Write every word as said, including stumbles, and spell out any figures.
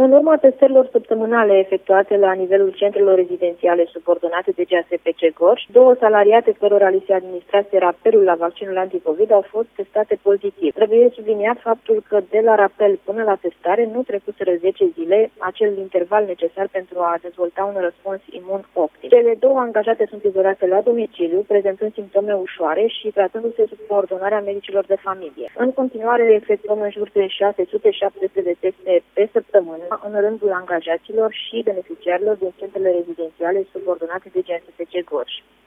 În urma testărilor săptămânale efectuate la nivelul centrelor rezidențiale subordonate de G A S P C Gorj, două salariate cărora li se administrase rapelul la vaccinul anticovid au fost testate pozitiv. Trebuie subliniat faptul că de la rapel până la testare nu trecuseră zece zile, acel interval necesar pentru a dezvolta un răspuns imun optim. Cele două angajate sunt izolate la domiciliu, prezentând simptome ușoare și tratându-se sub coordonarea medicilor de familie. În continuare efectuăm în jur de șase sute șapte sute de teste pe săptămână în rândul angajaților și beneficiarilor din centrele rezidențiale subordonate de G A S P C Gorj.